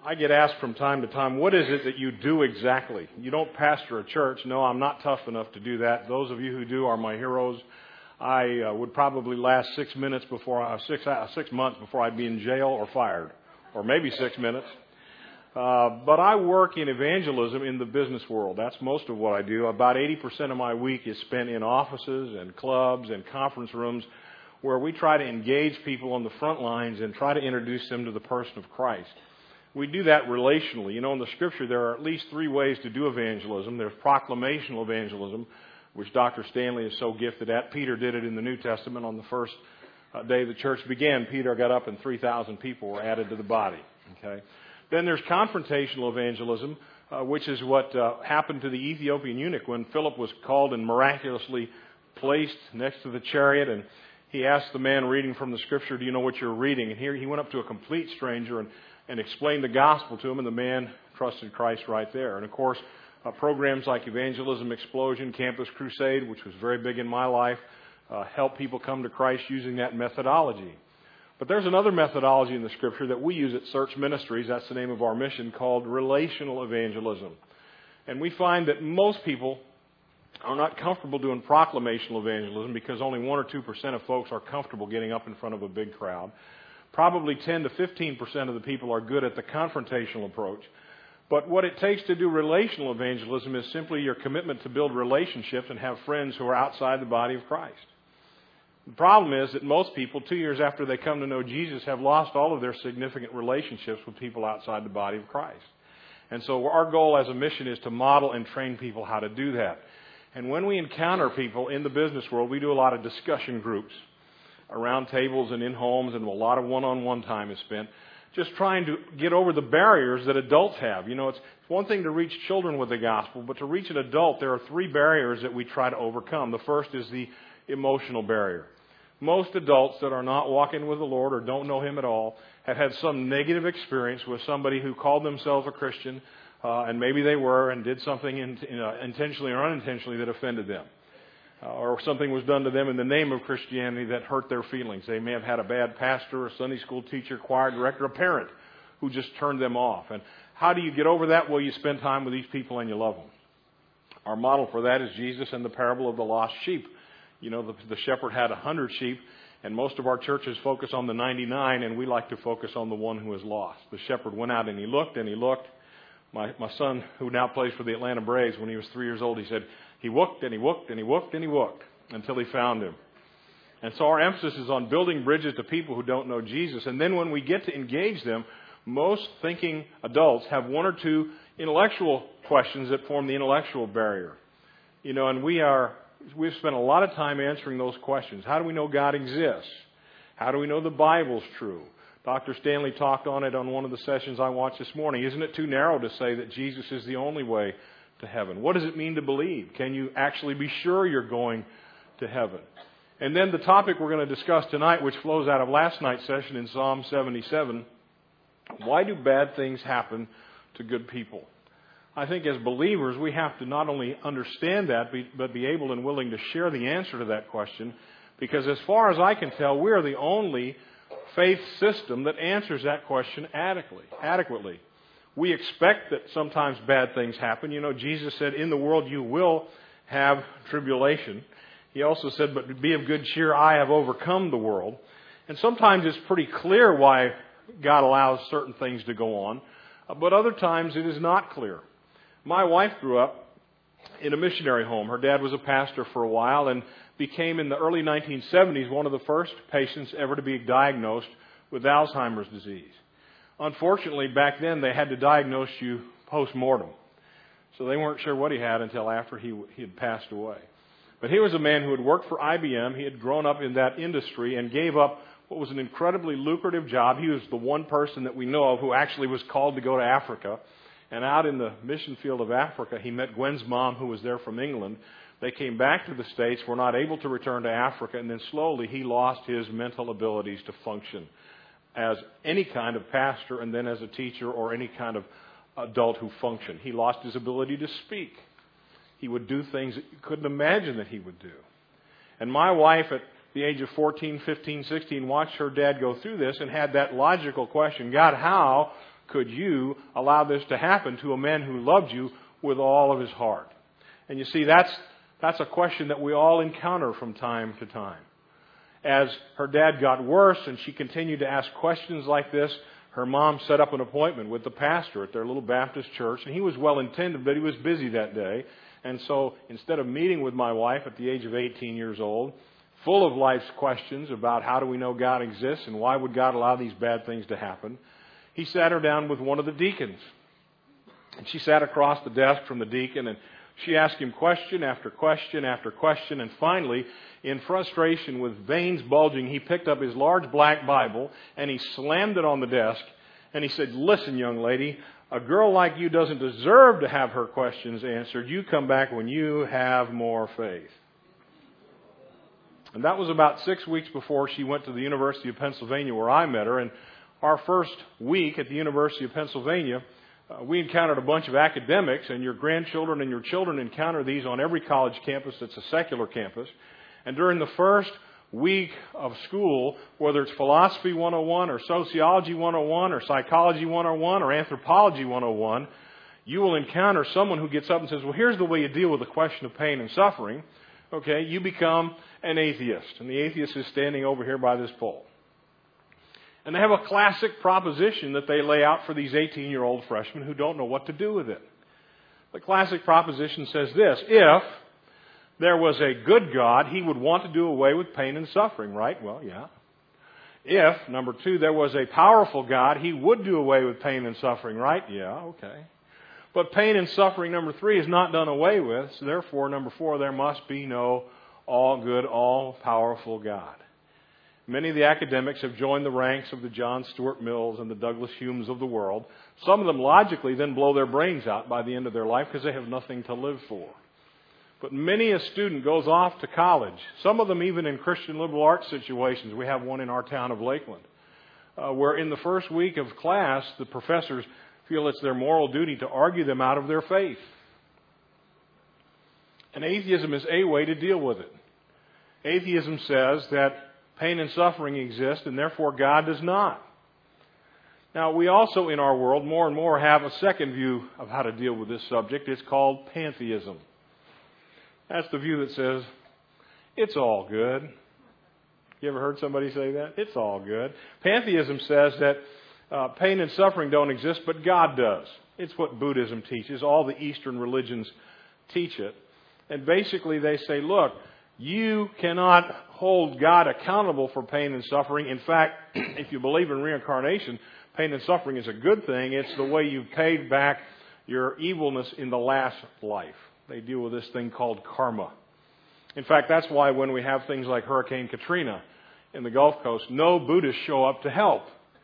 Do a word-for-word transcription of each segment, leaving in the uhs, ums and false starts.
I get asked from time to time, what is it that you do exactly? You don't pastor a church. No, I'm not tough enough to do that. Those of you who do are my heroes. I uh, would probably last six minutes before, uh, six, uh, six months before I'd be in jail or fired, or maybe six minutes. Uh, but I work in evangelism in the business world. That's most of what I do. About eighty percent of my week is spent in offices and clubs and conference rooms where we try to engage people on the front lines and try to introduce them to the person of Christ. We do that relationally. You know, in the Scripture, there are at least three ways to do evangelism. There's proclamational evangelism, which Doctor Stanley is so gifted at. Peter did it in the New Testament on the first uh, day the church began. Peter got up and three thousand people were added to the body. Okay. Then there's confrontational evangelism, uh, which is what uh, happened to the Ethiopian eunuch when Philip was called and miraculously placed next to the chariot, and he asked the man reading from the Scripture, do you know what you're reading? And here he went up to a complete stranger and, and explained the gospel to him, and the man trusted Christ right there. And of course, uh, programs like Evangelism Explosion, Campus Crusade, which was very big in my life, uh, help people come to Christ using that methodology. But there's another methodology in the Scripture that we use at Search Ministries, that's the name of our mission, called relational evangelism. And we find that most people are not comfortable doing proclamational evangelism because only one or two percent of folks are comfortable getting up in front of a big crowd. Probably ten to fifteen percent of the people are good at the confrontational approach. But what it takes to do relational evangelism is simply your commitment to build relationships and have friends who are outside the body of Christ. The problem is that most people, two years after they come to know Jesus, have lost all of their significant relationships with people outside the body of Christ. And so our goal as a mission is to model and train people how to do that. And when we encounter people in the business world, we do a lot of discussion groups around tables and in homes, and a lot of one-on-one time is spent just trying to get over the barriers that adults have. You know, it's one thing to reach children with the gospel, but to reach an adult, there are three barriers that we try to overcome. The first is the emotional barrier. Most adults that are not walking with the Lord or don't know Him at all have had some negative experience with somebody who called themselves a Christian, uh, and maybe they were, and did something in, in, uh, intentionally or unintentionally that offended them. Uh, or something was done to them in the name of Christianity that hurt their feelings. They may have had a bad pastor, a Sunday school teacher, choir director, a parent who just turned them off. And how do you get over that? Well, you spend time with these people and you love them. Our model for that is Jesus and the parable of the lost sheep. You know, the, the shepherd had a hundred sheep, and most of our churches focus on the ninety-nine, and we like to focus on the one who is lost. The shepherd went out and he looked and he looked. My, my son, who now plays for the Atlanta Braves, when he was three years old, he said, he looked and he looked and he looked and he looked until he found him. And so our emphasis is on building bridges to people who don't know Jesus. And then when we get to engage them, most thinking adults have one or two intellectual questions that form the intellectual barrier. You know, and we are, we've spent a lot of time answering those questions. How do we know God exists? How do we know the Bible's true? Doctor Stanley talked on it on one of the sessions I watched this morning. Isn't it too narrow to say that Jesus is the only way to heaven? What does it mean to believe? Can you actually be sure you're going to heaven? And then the topic we're going to discuss tonight, which flows out of last night's session in Psalm seventy-seven, why do bad things happen to good people? I think as believers, we have to not only understand that, but be able and willing to share the answer to that question, because as far as I can tell, we are the only faith system that answers that question adequately. adequately. We expect that sometimes bad things happen. You know, Jesus said, in the world you will have tribulation. He also said, but be of good cheer, I have overcome the world. And sometimes it's pretty clear why God allows certain things to go on, but other times it is not clear. My wife grew up in a missionary home. Her dad was a pastor for a while and became in the early nineteen seventies one of the first patients ever to be diagnosed with Alzheimer's disease. Unfortunately, back then they had to diagnose you post-mortem. So they weren't sure what he had until after he, he had passed away. But he was a man who had worked for I B M. He had grown up in that industry and gave up what was an incredibly lucrative job. He was the one person that we know of who actually was called to go to Africa. And out in the mission field of Africa, he met Gwen's mom, who was there from England. They came back to the States, were not able to return to Africa, and then slowly he lost his mental abilities to function as any kind of pastor and then as a teacher or any kind of adult who functioned. He lost his ability to speak. He would do things that you couldn't imagine that he would do. And my wife at the age of fourteen, fifteen, sixteen watched her dad go through this and had that logical question, God, how could you allow this to happen to a man who loved you with all of his heart? And you see, that's that's a question that we all encounter from time to time. As her dad got worse and she continued to ask questions like this, her mom set up an appointment with the pastor at their little Baptist church, and he was well intended, but he was busy that day. And so instead of meeting with my wife at the age of eighteen years old, full of life's questions about how do we know God exists and why would God allow these bad things to happen, he sat her down with one of the deacons. And she sat across the desk from the deacon, and she asked him question after question after question, and finally, in frustration with veins bulging, he picked up his large black Bible and he slammed it on the desk, and he said, "Listen, young lady, a girl like you doesn't deserve to have her questions answered. You come back when you have more faith." And that was about six weeks before she went to the University of Pennsylvania, where I met her. And our first week at the University of Pennsylvania, uh, we encountered a bunch of academics, and your grandchildren and your children encounter these on every college campus that's a secular campus. And during the first week of school, whether it's Philosophy one oh one or Sociology one oh one or Psychology one oh one or Anthropology one oh one, you will encounter someone who gets up and says, "Well, here's the way you deal with the question of pain and suffering." Okay, you become an atheist. And the atheist is standing over here by this pole. And they have a classic proposition that they lay out for these eighteen-year-old freshmen who don't know what to do with it. The classic proposition says this: if there was a good God, He would want to do away with pain and suffering, right? Well, yeah. If, number two, there was a powerful God, He would do away with pain and suffering, right? Yeah, okay. But pain and suffering, number three, is not done away with. So therefore, number four, there must be no all-good, all-powerful God. Many of the academics have joined the ranks of the John Stuart Mills and the Douglas Humes of the world. Some of them logically then blow their brains out by the end of their life because they have nothing to live for. But many a student goes off to college, some of them even in Christian liberal arts situations. We have one in our town of Lakeland, uh, where in the first week of class, the professors feel it's their moral duty to argue them out of their faith. And atheism is a way to deal with it. Atheism says that pain and suffering exist, and therefore God does not. Now, we also in our world more and more have a second view of how to deal with this subject. It's called pantheism. That's the view that says, it's all good. You ever heard somebody say that? It's all good. Pantheism says that uh, pain and suffering don't exist, but God does. It's what Buddhism teaches. All the Eastern religions teach it. And basically they say, look, you cannot hold God accountable for pain and suffering. In fact, if you believe in reincarnation, pain and suffering is a good thing. It's the way you've paid back your evilness in the last life. They deal with this thing called karma. In fact, that's why when we have things like Hurricane Katrina in the Gulf Coast, no Buddhists show up to help.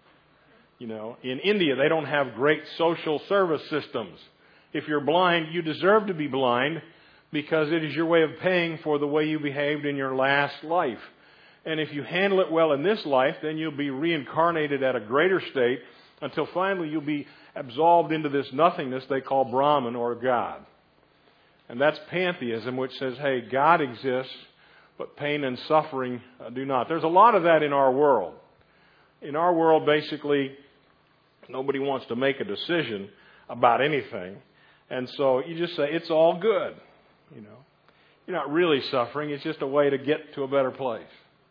You know, in India, they don't have great social service systems. If you're blind, you deserve to be blind because it is your way of paying for the way you behaved in your last life. And if you handle it well in this life, then you'll be reincarnated at a greater state until finally you'll be absolved into this nothingness they call Brahman or God. And that's pantheism, which says, hey, God exists, but pain and suffering do not. There's a lot of that in our world. In our world, basically, nobody wants to make a decision about anything. And so you just say, it's all good. You know, you're not really suffering. It's just a way to get to a better place.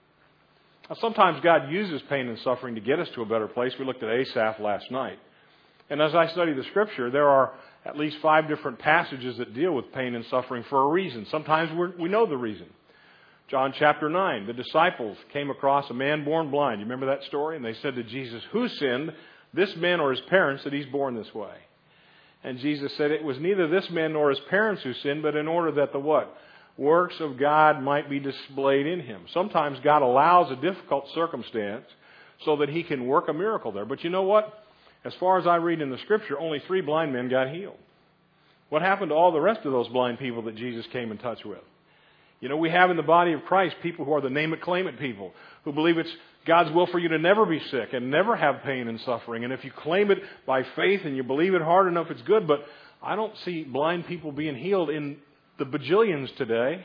Now, sometimes God uses pain and suffering to get us to a better place. We looked at Asaph last night. And as I study the Scripture, there are at least five different passages that deal with pain and suffering for a reason. Sometimes we're, we know the reason. John chapter nine, the disciples came across a man born blind. You remember that story? And they said to Jesus, who sinned, this man or his parents, that he's born this way? And Jesus said it was neither this man nor his parents who sinned, but in order that the what? Works of God might be displayed in him. Sometimes God allows a difficult circumstance so that He can work a miracle there. But you know what? As far as I read in the Scripture, only three blind men got healed. What happened to all the rest of those blind people that Jesus came in touch with? You know, we have in the body of Christ people who are the name it, claim it people, who believe it's God's will for you to never be sick and never have pain and suffering. And if you claim it by faith and you believe it hard enough, it's good. But I don't see blind people being healed in the bajillions today.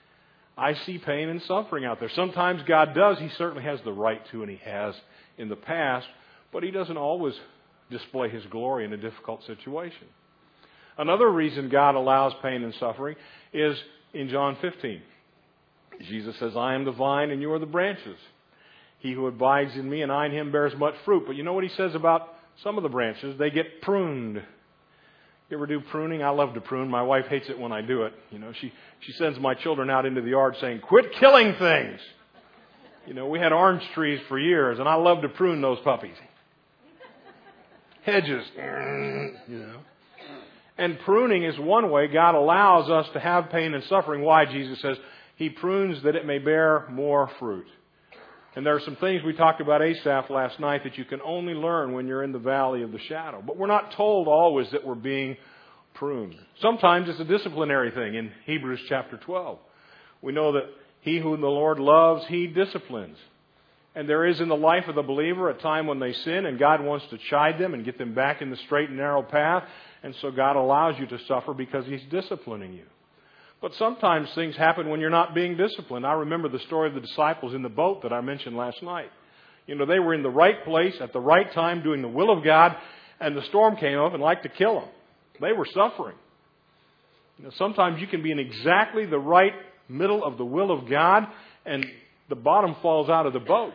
I see pain and suffering out there. Sometimes God does. He certainly has the right to, and He has in the past. But He doesn't always display His glory in a difficult situation. Another reason God allows pain and suffering is in John fifteen. Jesus says, I am the vine and you are the branches. He who abides in me and I in him bears much fruit. But you know what He says about some of the branches? They get pruned. You ever do pruning? I love to prune. My wife hates it when I do it. You know, she, she sends my children out into the yard saying, quit killing things. You know, we had orange trees for years, and I love to prune those puppies. Hedges. You know. And pruning is one way God allows us to have pain and suffering. Why? Jesus says, He prunes that it may bear more fruit. And there are some things we talked about Asaph last night that you can only learn when you're in the valley of the shadow. But we're not told always that we're being pruned. Sometimes it's a disciplinary thing in Hebrews chapter twelve. We know that He whom the Lord loves, He disciplines. And there is in the life of the believer a time when they sin and God wants to chide them and get them back in the straight and narrow path. And so God allows you to suffer because He's disciplining you. But sometimes things happen when you're not being disciplined. I remember the story of the disciples in the boat that I mentioned last night. You know, they were in the right place at the right time doing the will of God, and the storm came up and like to kill them. They were suffering. You know, sometimes you can be in exactly the right middle of the will of God, and the bottom falls out of the boat.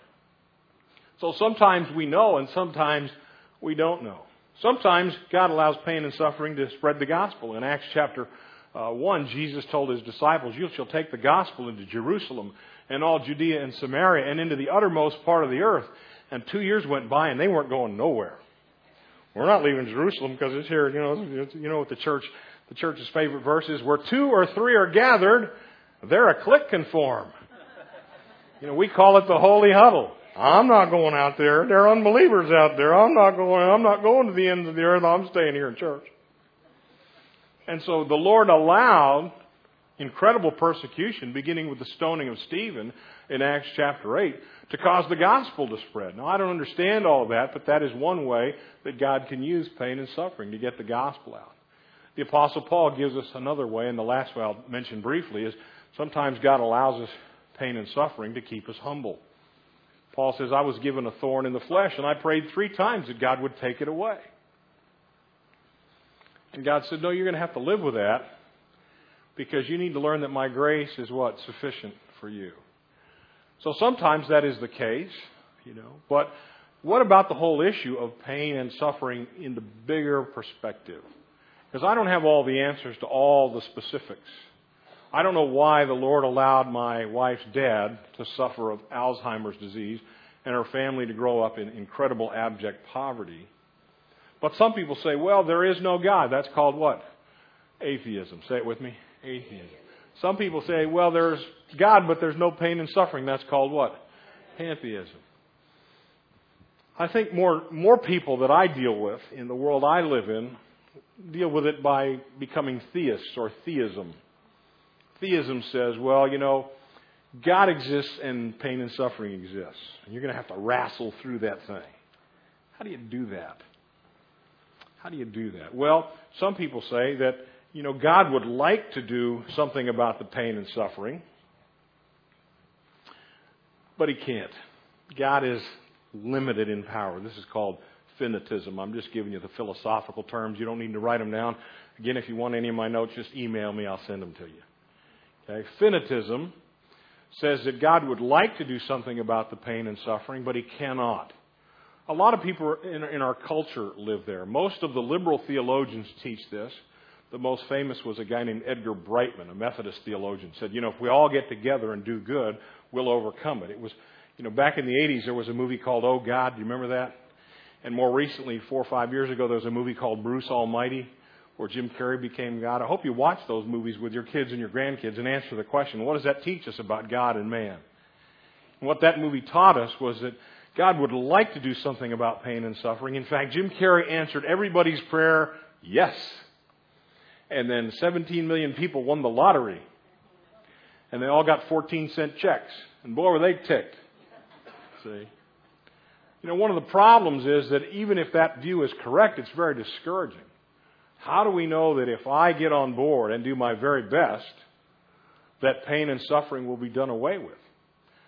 So sometimes we know, and sometimes we don't know. Sometimes God allows pain and suffering to spread the gospel. In Acts chapter Uh, one, Jesus told His disciples, you shall take the gospel into Jerusalem and all Judea and Samaria and into the uttermost part of the earth. And two years went by and they weren't going nowhere. We're not leaving Jerusalem because it's here. You know, it's, you know what the church, the church's favorite verse is, where two or three are gathered, there a clique can form. You know, we call it the holy huddle. I'm not going out there. There are unbelievers out there. I'm not going, I'm not going to the ends of the earth. I'm staying here in church. And so the Lord allowed incredible persecution, beginning with the stoning of Stephen in Acts chapter eight, to cause the gospel to spread. Now, I don't understand all of that, but that is one way that God can use pain and suffering to get the gospel out. The Apostle Paul gives us another way, and the last way I'll mention briefly is sometimes God allows us pain and suffering to keep us humble. Paul says, I was given a thorn in the flesh, and I prayed three times that God would take it away. And God said, no, you're going to have to live with that because you need to learn that my grace is what? Sufficient for you. So sometimes that is the case, you know. But what about the whole issue of pain and suffering in the bigger perspective? Because I don't have all the answers to all the specifics. I don't know why the Lord allowed my wife's dad to suffer of Alzheimer's disease and her family to grow up in incredible abject poverty. But some people say, well, there is no God. That's called what? Atheism. Say it with me. Atheism. Some people say, well, there's God, but there's no pain and suffering. That's called what? Pantheism. I think more, more people that I deal with in the world I live in deal with it by becoming theists or theism. Theism says, well, you know, God exists and pain and suffering exists. And you're going to have to wrestle through that thing. How do you do that? How do you do that? Well, some people say that, you know, God would like to do something about the pain and suffering, but He can't. God is limited in power. This is called finitism. I'm just giving you the philosophical terms. You don't need to write them down. Again, if you want any of my notes, just email me. I'll send them to you. Okay? Finitism says that God would like to do something about the pain and suffering, but He cannot. A lot of people in, in our culture live there. Most of the liberal theologians teach this. The most famous was a guy named Edgar Brightman, a Methodist theologian, said, you know, if we all get together and do good, we'll overcome it. It was, you know, back in the eighties, there was a movie called Oh God. Do you remember that? And more recently, four or five years ago, there was a movie called Bruce Almighty, where Jim Carrey became God. I hope you watch those movies with your kids and your grandkids and answer the question, what does that teach us about God and man? And what that movie taught us was that God would like to do something about pain and suffering. In fact, Jim Carrey answered everybody's prayer, yes. And then seventeen million people won the lottery. And they all got fourteen cent checks. And boy, were they ticked. See? You know, one of the problems is that even if that view is correct, it's very discouraging. How do we know that if I get on board and do my very best, that pain and suffering will be done away with?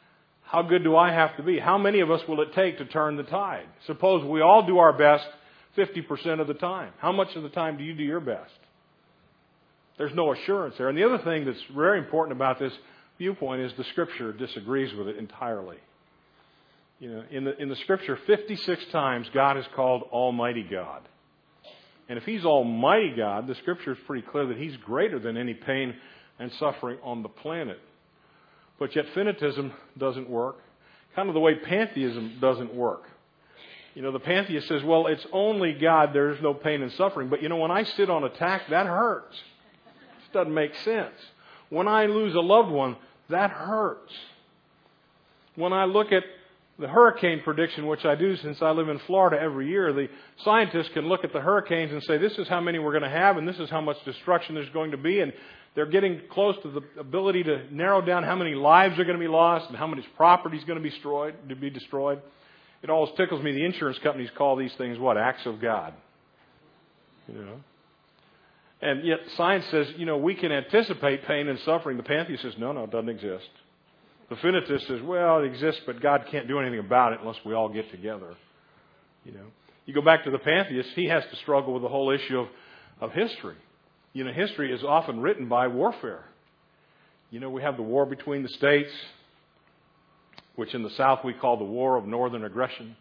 How good do I have to be? How many of us will it take to turn the tide? Suppose we all do our best fifty percent of the time. How much of the time do you do your best? There's no assurance there. And the other thing that's very important about this viewpoint is the Scripture disagrees with it entirely. You know, in the in the Scripture, fifty-six times God is called Almighty God. And if He's Almighty God, the Scripture is pretty clear that He's greater than any pain and suffering on the planet. But yet finitism doesn't work. Kind of the way pantheism doesn't work. You know, the pantheist says, well, it's only God, there's no pain and suffering. But you know, when I sit on attack, that hurts. It doesn't make sense. When I lose a loved one, that hurts. When I look at the hurricane prediction, which I do since I live in Florida every year, the scientists can look at the hurricanes and say, this is how many we're going to have, and this is how much destruction there's going to be, and they're getting close to the ability to narrow down how many lives are going to be lost and how much property is going to be destroyed. To be destroyed. It always tickles me. The insurance companies call these things what? Acts of God. You know. And yet science says, you know, we can anticipate pain and suffering. The pantheist says, no, no, it doesn't exist. The finitist says, well, it exists, but God can't do anything about it unless we all get together. You know. You go back to the pantheist, he has to struggle with the whole issue of, of history. You know, history is often written by warfare. You know, we have the war between the states, which in the South we call the War of Northern Aggression.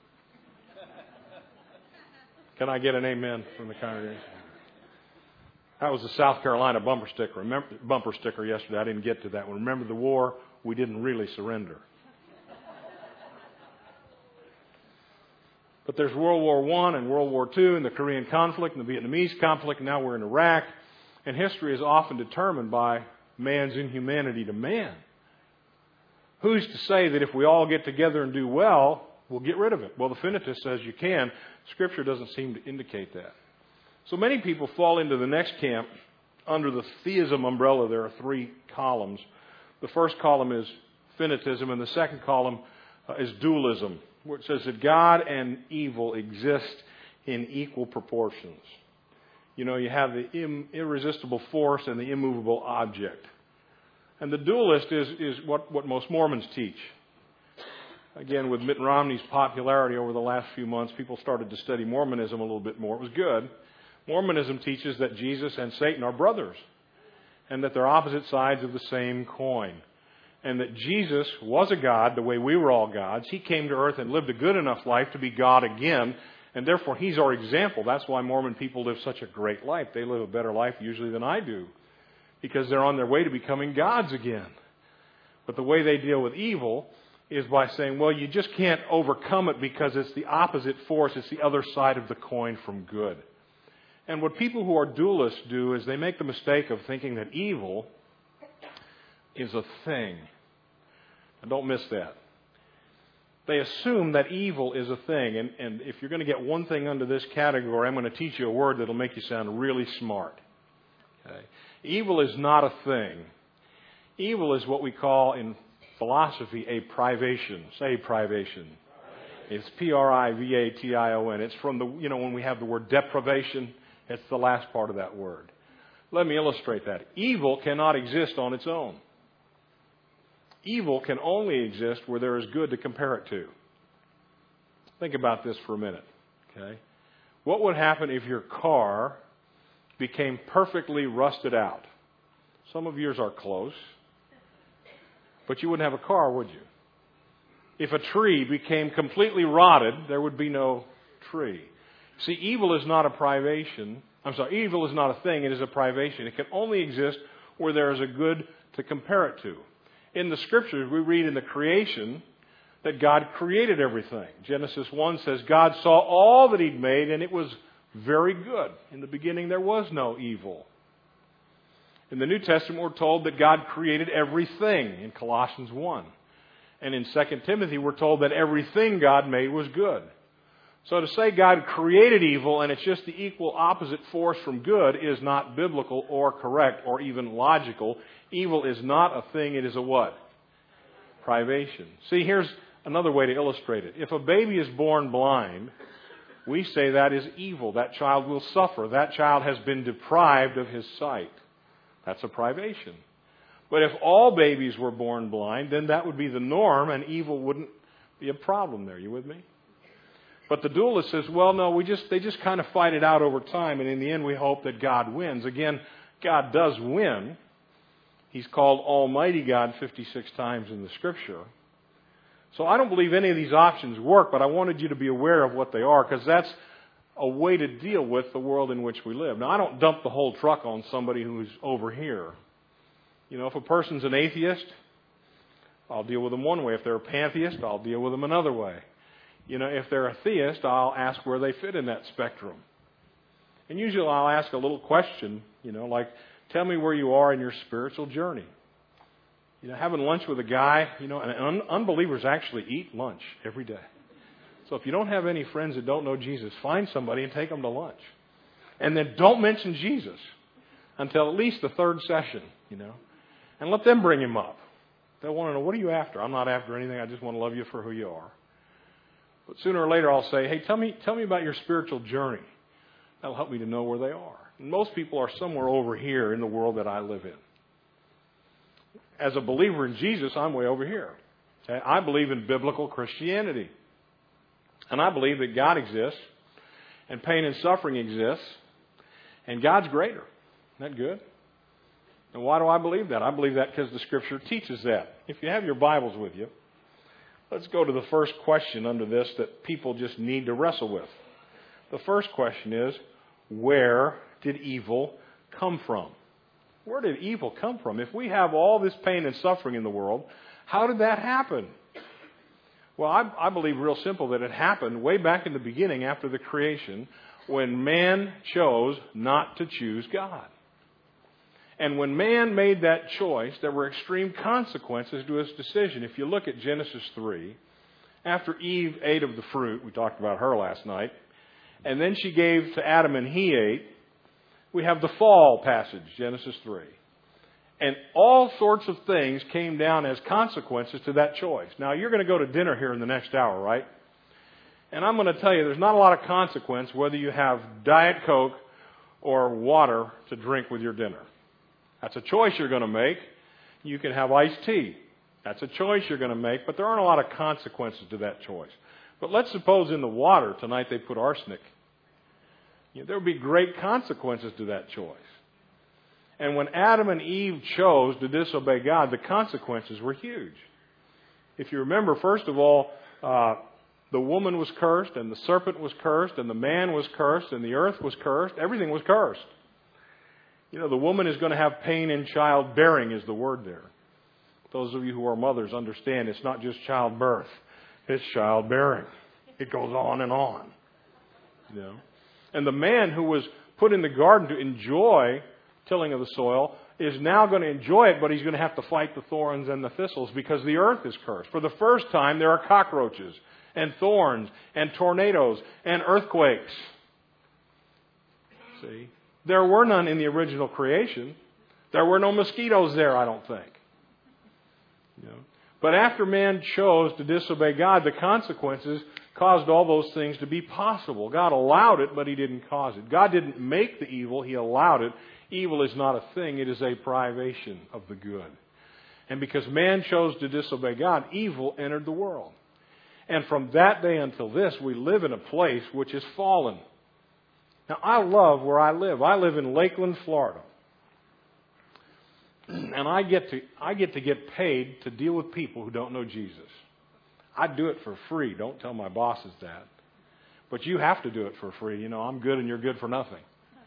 Can I get an amen from the congregation? That was the South Carolina bumper sticker. Remember, bumper sticker yesterday. I didn't get to that one. Remember the war? We didn't really surrender. But there's World War One and World War Two and the Korean conflict and the Vietnamese conflict. And now we're in Iraq. And history is often determined by man's inhumanity to man. Who's to say that if we all get together and do well, we'll get rid of it? Well, the finitist says you can. Scripture doesn't seem to indicate that. So many people fall into the next camp under the theism umbrella. There are three columns. The first column is finitism, and the second column uh, is dualism, which says that God and evil exist in equal proportions. You know, you have the im- irresistible force and the immovable object. And the dualist is, is what, what most Mormons teach. Again, with Mitt Romney's popularity over the last few months, people started to study Mormonism a little bit more. It was good. Mormonism teaches that Jesus and Satan are brothers, and that they're opposite sides of the same coin. And that Jesus was a God the way we were all gods. He came to earth and lived a good enough life to be God again. And therefore, He's our example. That's why Mormon people live such a great life. They live a better life usually than I do. Because they're on their way to becoming gods again. But the way they deal with evil is by saying, well, you just can't overcome it because it's the opposite force. It's the other side of the coin from good. And what people who are dualists do is they make the mistake of thinking that evil is a thing. And don't miss that. They assume that evil is a thing. And, and if you're going to get one thing under this category, I'm going to teach you a word that will make you sound really smart. Okay? Evil is not a thing. Evil is what we call in philosophy a privation. Say privation. It's P R I V A T I O N. It's from the, you know, when we have the word deprivation, it's the last part of that word. Let me illustrate that. Evil cannot exist on its own. Evil can only exist where there is good to compare it to. Think about this for a minute. Okay? What would happen if your car became perfectly rusted out? Some of yours are close. But you wouldn't have a car, would you? If a tree became completely rotted, there would be no tree. See, evil is not a privation. I'm sorry, evil is not a thing. It is a privation. It can only exist where there is a good to compare it to. In the Scriptures, we read in the creation that God created everything. Genesis one says, God saw all that He'd made, and it was very good. In the beginning, there was no evil. In the New Testament, we're told that God created everything in Colossians one. And in Second Timothy, we're told that everything God made was good. So to say God created evil and it's just the equal opposite force from good is not biblical or correct or even logical. Evil is not a thing. It is a what? Privation. See, here's another way to illustrate it. If a baby is born blind, we say that is evil. That child will suffer. That child has been deprived of his sight. That's a privation. But if all babies were born blind, then that would be the norm and evil wouldn't be a problem there. You with me? But the dualist says, well, no, we just they just kind of fight it out over time, and in the end we hope that God wins. Again, God does win. He's called Almighty God fifty-six times in the Scripture. So I don't believe any of these options work, but I wanted you to be aware of what they are, because that's a way to deal with the world in which we live. Now, I don't dump the whole truck on somebody who's over here. You know, if a person's an atheist, I'll deal with them one way. If they're a pantheist, I'll deal with them another way. You know, if they're a theist, I'll ask where they fit in that spectrum. And usually I'll ask a little question, you know, like, tell me where you are in your spiritual journey. You know, having lunch with a guy, you know, and un- unbelievers actually eat lunch every day. So if you don't have any friends that don't know Jesus, find somebody and take them to lunch. And then don't mention Jesus until at least the third session, you know. And let them bring him up. They'll want to know, what are you after? I'm not after anything. I just want to love you for who you are. But sooner or later I'll say, hey, tell me, tell me about your spiritual journey. That'll help me to know where they are. And most people are somewhere over here in the world that I live in. As a believer in Jesus, I'm way over here. Okay? I believe in biblical Christianity. And I believe that God exists, and pain and suffering exists, and God's greater. Isn't that good? And why do I believe that? I believe that because the Scripture teaches that. If you have your Bibles with you, let's go to the first question under this that people just need to wrestle with. The first question is, where did evil come from? Where did evil come from? If we have all this pain and suffering in the world, how did that happen? Well, I, I believe real simple that it happened way back in the beginning after the creation when man chose not to choose God. And when man made that choice, there were extreme consequences to his decision. If you look at Genesis three, after Eve ate of the fruit, we talked about her last night, and then she gave to Adam and he ate, we have the fall passage, Genesis three. And all sorts of things came down as consequences to that choice. Now, you're going to go to dinner here in the next hour, right? And I'm going to tell you, there's not a lot of consequence whether you have Diet Coke or water to drink with your dinner. That's a choice you're going to make. You can have iced tea. That's a choice you're going to make, but there aren't a lot of consequences to that choice. But let's suppose in the water tonight they put arsenic. You know, there would be great consequences to that choice. And when Adam and Eve chose to disobey God, the consequences were huge. If you remember, first of all, uh, the woman was cursed, and the serpent was cursed, and the man was cursed, and the earth was cursed. Everything was cursed. You know, the woman is going to have pain in childbearing is the word there. Those of you who are mothers understand it's not just childbirth. It's childbearing. It goes on and on. You know? And the man who was put in the garden to enjoy tilling of the soil is now going to enjoy it, but he's going to have to fight the thorns and the thistles because the earth is cursed. For the first time, there are cockroaches and thorns and tornadoes and earthquakes. See? There were none in the original creation. There were no mosquitoes there, I don't think. You know? But after man chose to disobey God, the consequences caused all those things to be possible. God allowed it, but He didn't cause it. God didn't make the evil, He allowed it. Evil is not a thing, it is a privation of the good. And because man chose to disobey God, evil entered the world. And from that day until this, we live in a place which is fallen. Now, I love where I live. I live in Lakeland, Florida. And I get to I get to get paid to deal with people who don't know Jesus. I do it for free. Don't tell my bosses that. But you have to do it for free. You know, I'm good and you're good for nothing.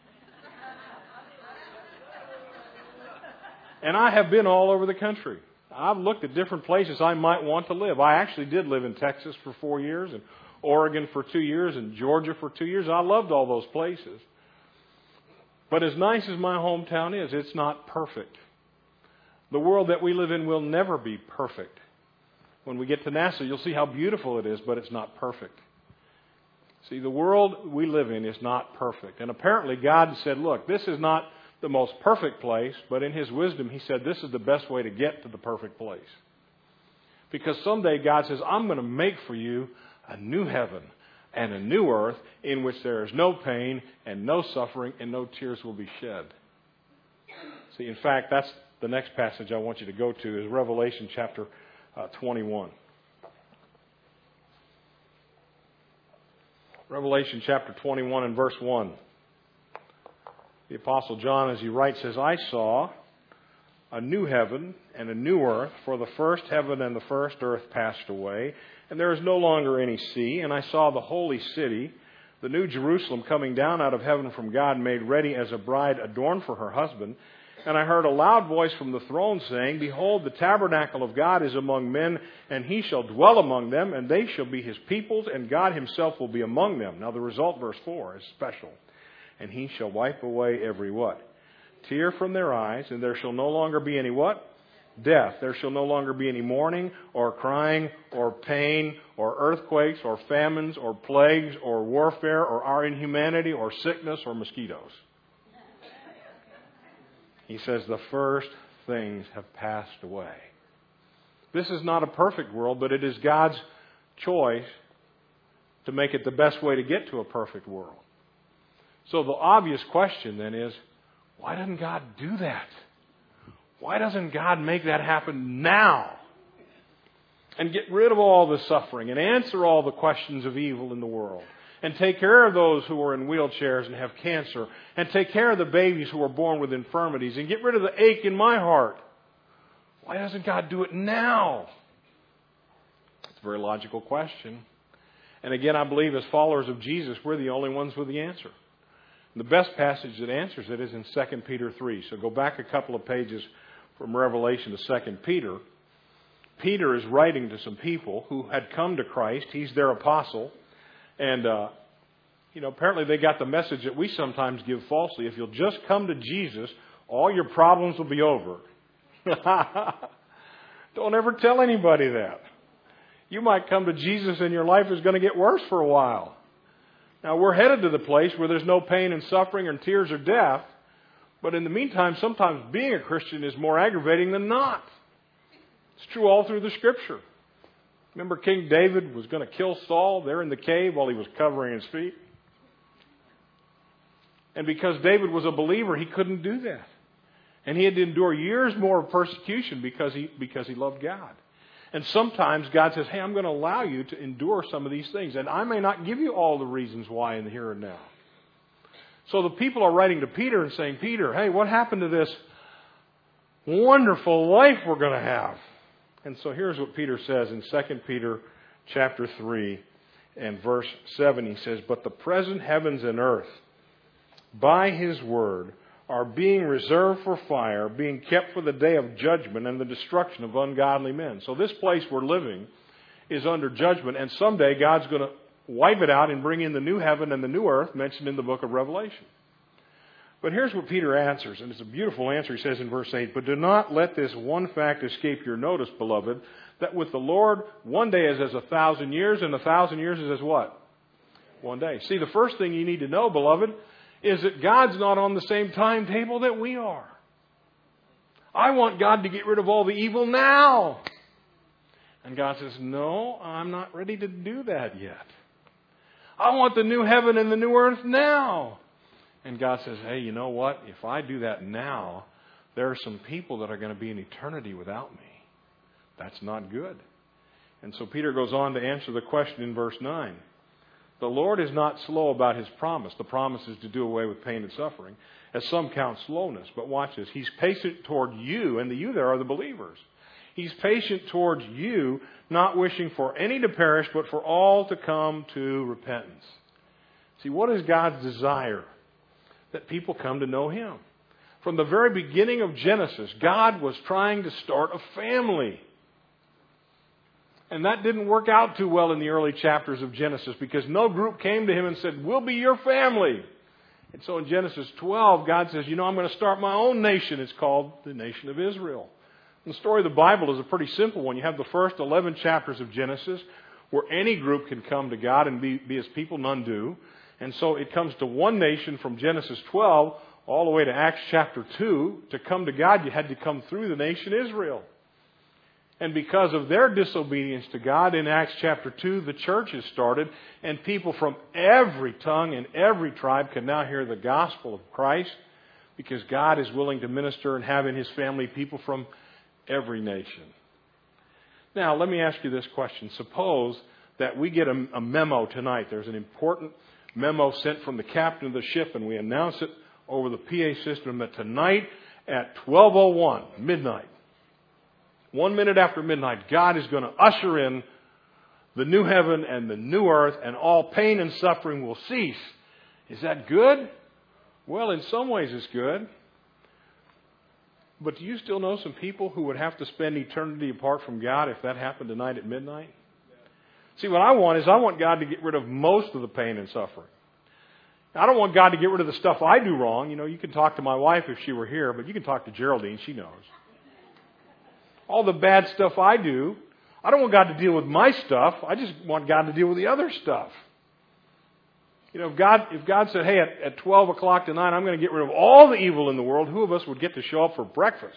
And I have been all over the country. I've looked at different places I might want to live. I actually did live in Texas for four years and Oregon for two years and Georgia for two years. I loved all those places. But as nice as my hometown is, it's not perfect. The world that we live in will never be perfect. When we get to NASA, you'll see how beautiful it is, but it's not perfect. See, the world we live in is not perfect. And apparently God said, look, this is not the most perfect place, but in His wisdom, He said this is the best way to get to the perfect place. Because someday God says, I'm going to make for you a new heaven and a new earth in which there is no pain and no suffering and no tears will be shed. See, in fact, that's the next passage I want you to go to is Revelation chapter uh, twenty-one. Revelation chapter twenty-one and verse one. The Apostle John, as he writes, says, I saw a new heaven and a new earth, for the first heaven and the first earth passed away, and there is no longer any sea. And I saw the holy city, the new Jerusalem, coming down out of heaven from God, made ready as a bride adorned for her husband. And I heard a loud voice from the throne saying, Behold, the tabernacle of God is among men, and he shall dwell among them, and they shall be his peoples, and God himself will be among them. Now the result, verse four, is special. And he shall wipe away every what? Tear from their eyes, and there shall no longer be any what? Death. There shall no longer be any mourning, or crying, or pain, or earthquakes, or famines, or plagues, or warfare, or our inhumanity, or sickness, or mosquitoes. He says the first things have passed away. This is not a perfect world, but it is God's choice to make it the best way to get to a perfect world. So the obvious question then is, why doesn't God do that? Why doesn't God make that happen now? And get rid of all the suffering and answer all the questions of evil in the world. And take care of those who are in wheelchairs and have cancer. And take care of the babies who are born with infirmities. And get rid of the ache in my heart. Why doesn't God do it now? It's a very logical question. And again, I believe as followers of Jesus, we're the only ones with the answer. And the best passage that answers it is in Second Peter three. So go back a couple of pages from Revelation to Second Peter. Peter is writing to some people who had come to Christ. He's their apostle. And, uh, you know, apparently they got the message that we sometimes give falsely. If you'll just come to Jesus, all your problems will be over. Don't ever tell anybody that. You might come to Jesus and your life is going to get worse for a while. Now, we're headed to the place where there's no pain and suffering and tears or death. But in the meantime, sometimes being a Christian is more aggravating than not. It's true all through the Scripture. Remember King David was going to kill Saul there in the cave while he was covering his feet? And because David was a believer, he couldn't do that. And he had to endure years more of persecution because he, because he loved God. And sometimes God says, hey, I'm going to allow you to endure some of these things. And I may not give you all the reasons why in the here and now. So the people are writing to Peter and saying, Peter, hey, what happened to this wonderful life we're going to have? And so here's what Peter says in Second Peter chapter three and verse seven. He says, but the present heavens and earth, by his word, are being reserved for fire, being kept for the day of judgment and the destruction of ungodly men. So this place we're living is under judgment, and someday God's going to wipe it out and bring in the new heaven and the new earth mentioned in the book of Revelation. But here's what Peter answers, and it's a beautiful answer. He says in verse eight, but do not let this one fact escape your notice, beloved, that with the Lord one day is as a thousand years, and a thousand years is as what? One day. See, the first thing you need to know, beloved, is that God's not on the same timetable that we are. I want God to get rid of all the evil now. And God says, no, I'm not ready to do that yet. I want the new heaven and the new earth now. And God says, hey, you know what? If I do that now, there are some people that are going to be in eternity without me. That's not good. And so Peter goes on to answer the question in verse nine. The Lord is not slow about his promise. The promise is to do away with pain and suffering, as some count slowness. But watch this. He's patient toward you, and the you there are the believers. He's patient towards you, not wishing for any to perish, but for all to come to repentance. See, what is God's desire? That people come to know him. From the very beginning of Genesis, God was trying to start a family. And that didn't work out too well in the early chapters of Genesis because no group came to him and said, we'll be your family. And so in Genesis twelve, God says, you know, I'm going to start my own nation. It's called the nation of Israel. And the story of the Bible is a pretty simple one. You have the first eleven chapters of Genesis where any group can come to God and be, be his people, none do. And so it comes to one nation from Genesis twelve all the way to Acts chapter two. To come to God, you had to come through the nation Israel. And because of their disobedience to God, in Acts chapter two, the church is started, and people from every tongue and every tribe can now hear the gospel of Christ because God is willing to minister and have in His family people from every nation. Now, let me ask you this question. Suppose that we get a, a memo tonight. There's an important memo sent from the captain of the ship, and we announce it over the P A system that tonight at twelve oh one, midnight, one minute after midnight, God is going to usher in the new heaven and the new earth, and all pain and suffering will cease. Is that good? Well, in some ways it's good. But do you still know some people who would have to spend eternity apart from God if that happened tonight at midnight? See, what I want is I want God to get rid of most of the pain and suffering. I don't want God to get rid of the stuff I do wrong. You know, you can talk to my wife if she were here, but you can talk to Geraldine. She knows. All the bad stuff I do, I don't want God to deal with my stuff. I just want God to deal with the other stuff. You know, if God, if God said, hey, at, at twelve o'clock tonight, I'm going to get rid of all the evil in the world, who of us would get to show up for breakfast?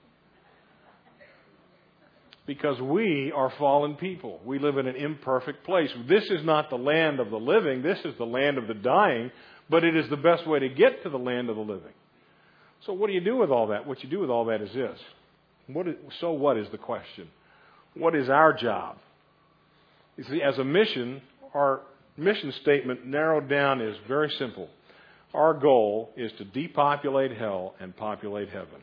Because we are fallen people. We live in an imperfect place. This is not the land of the living. This is the land of the dying. But it is the best way to get to the land of the living. So what do you do with all that? What you do with all that is this. What is, so what is the question? What is our job? You see, as a mission, our mission statement narrowed down is very simple. Our goal is to depopulate hell and populate heaven.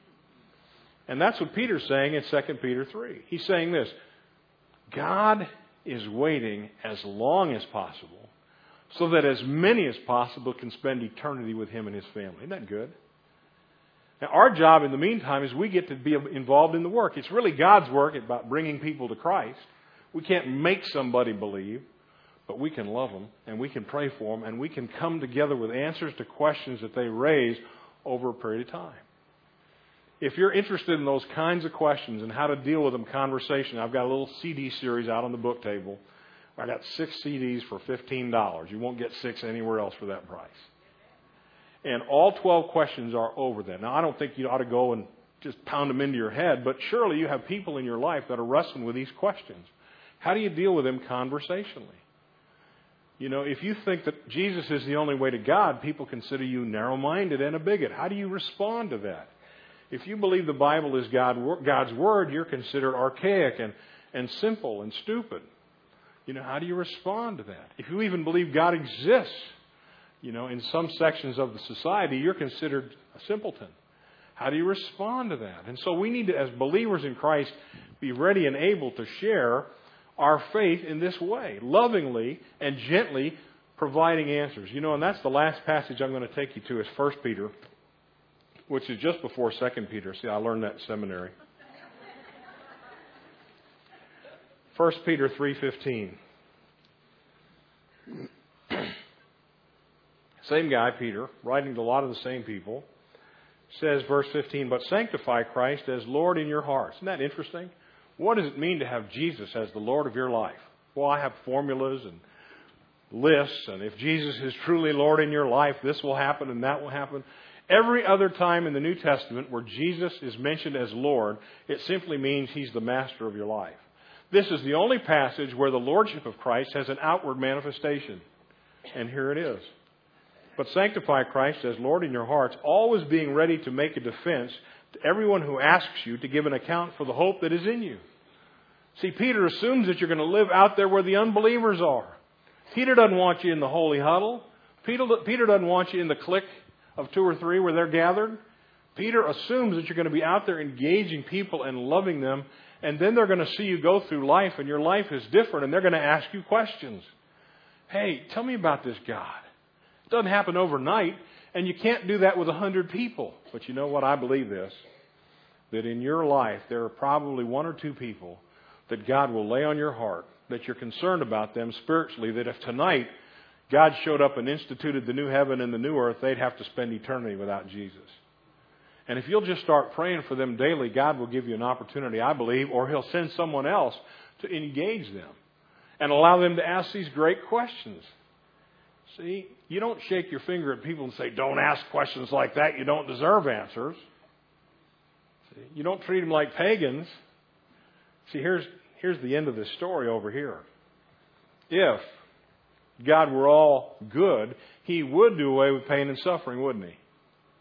And that's what Peter's saying in Second Peter three. He's saying this: God is waiting as long as possible so that as many as possible can spend eternity with Him and His family. Isn't that good? Now, our job in the meantime is we get to be involved in the work. It's really God's work about bringing people to Christ. We can't make somebody believe, but we can love them and we can pray for them and we can come together with answers to questions that they raise over a period of time. If you're interested in those kinds of questions and how to deal with them, conversation, I've got a little C D series out on the book table. I got six C Ds for fifteen dollars. You won't get six anywhere else for that price. And all twelve questions are over that. Now, I don't think you ought to go and just pound them into your head, but surely you have people in your life that are wrestling with these questions. How do you deal with them conversationally? You know, if you think that Jesus is the only way to God, people consider you narrow-minded and a bigot. How do you respond to that? If you believe the Bible is God, God's Word, you're considered archaic and, and simple and stupid. You know, how do you respond to that? If you even believe God exists, you know, in some sections of the society, you're considered a simpleton. How do you respond to that? And so we need to, as believers in Christ, be ready and able to share our faith in this way, lovingly and gently providing answers. You know, and that's the last passage I'm going to take you to is First Peter, which is just before Second Peter. See, I learned that in seminary. First Peter three fifteen. Same guy, Peter, writing to a lot of the same people, says, verse fifteen, but sanctify Christ as Lord in your hearts. Isn't that interesting? What does it mean to have Jesus as the Lord of your life? Well, I have formulas and lists, and if Jesus is truly Lord in your life, this will happen and that will happen. Every other time in the New Testament where Jesus is mentioned as Lord, it simply means He's the master of your life. This is the only passage where the Lordship of Christ has an outward manifestation. And here it is. But sanctify Christ as Lord in your hearts, always being ready to make a defense to everyone who asks you to give an account for the hope that is in you. See, Peter assumes that you're going to live out there where the unbelievers are. Peter doesn't want you in the holy huddle. Peter, Peter doesn't want you in the clique of two or three where they're gathered. Peter assumes that you're going to be out there engaging people and loving them, and then they're going to see you go through life, and your life is different, and they're going to ask you questions. Hey, tell me about this God. It doesn't happen overnight, and you can't do that with a hundred people. But you know what? I believe this, that in your life there are probably one or two people that God will lay on your heart, that you're concerned about them spiritually, that if tonight God showed up and instituted the new heaven and the new earth, they'd have to spend eternity without Jesus. And if you'll just start praying for them daily, God will give you an opportunity, I believe, or He'll send someone else to engage them and allow them to ask these great questions. See, you don't shake your finger at people and say, don't ask questions like that. You don't deserve answers. See, you don't treat them like pagans. See, here's, here's the end of this story over here. If God were all good, He would do away with pain and suffering, wouldn't He?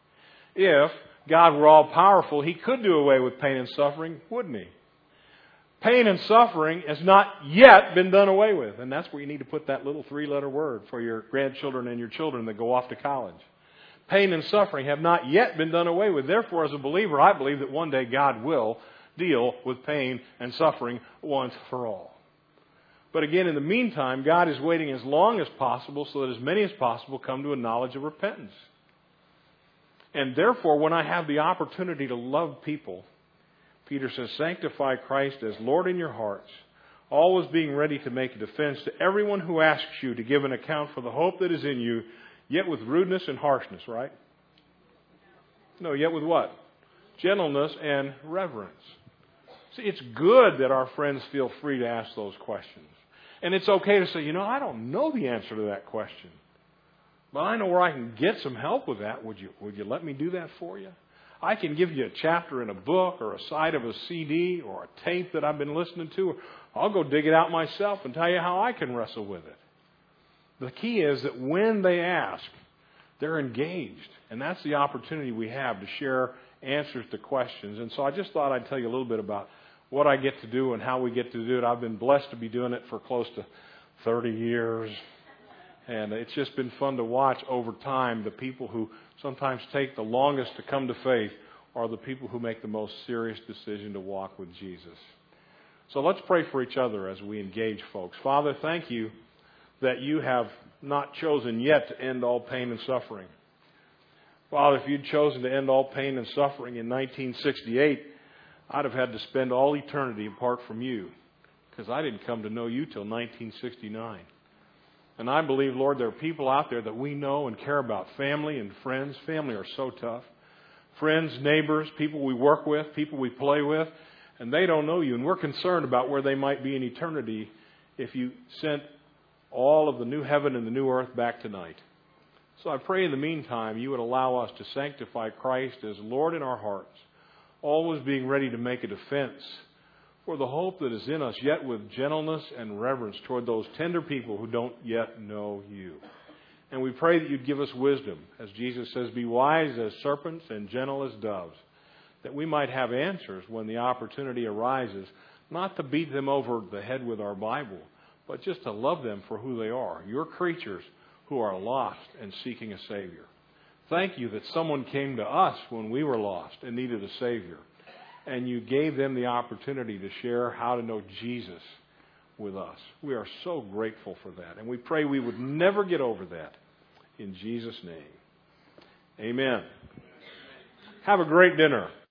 If God were all powerful, He could do away with pain and suffering, wouldn't He? Pain and suffering has not yet been done away with. And that's where you need to put that little three-letter word for your grandchildren and your children that go off to college. Pain and suffering have not yet been done away with. Therefore, as a believer, I believe that one day God will deal with pain and suffering once for all. But again, in the meantime, God is waiting as long as possible so that as many as possible come to a knowledge of repentance. And therefore, when I have the opportunity to love people, Peter says, sanctify Christ as Lord in your hearts, always being ready to make a defense to everyone who asks you to give an account for the hope that is in you, yet with rudeness and harshness, right? No, yet with what? Gentleness and reverence. See, it's good that our friends feel free to ask those questions. And it's okay to say, you know, I don't know the answer to that question, but I know where I can get some help with that. Would you, would you let me do that for you? I can give you a chapter in a book or a side of a C D or a tape that I've been listening to. I'll go dig it out myself and tell you how I can wrestle with it. The key is that when they ask, they're engaged. And that's the opportunity we have to share answers to questions. And so I just thought I'd tell you a little bit about what I get to do and how we get to do it. I've been blessed to be doing it for close to thirty years. And it's just been fun to watch over time the people who sometimes take the longest to come to faith are the people who make the most serious decision to walk with Jesus. So let's pray for each other as we engage folks. Father, thank you that you have not chosen yet to end all pain and suffering. Father, if you'd chosen to end all pain and suffering in nineteen sixty-eight, I'd have had to spend all eternity apart from you because I didn't come to know you till nineteen sixty-nine. And I believe, Lord, there are people out there that we know and care about, family and friends. Family are so tough. Friends, neighbors, people we work with, people we play with, and they don't know you. And we're concerned about where they might be in eternity if you sent all of the new heaven and the new earth back tonight. So I pray in the meantime you would allow us to sanctify Christ as Lord in our hearts, always being ready to make a defense for the hope that is in us, yet with gentleness and reverence toward those tender people who don't yet know you. And we pray that you'd give us wisdom. As Jesus says, be wise as serpents and gentle as doves, that we might have answers when the opportunity arises, not to beat them over the head with our Bible, but just to love them for who they are, your creatures who are lost and seeking a Savior. Thank you that someone came to us when we were lost and needed a Savior, and you gave them the opportunity to share how to know Jesus with us. We are so grateful for that, and we pray we would never get over that. In Jesus' name, amen. Have a great dinner.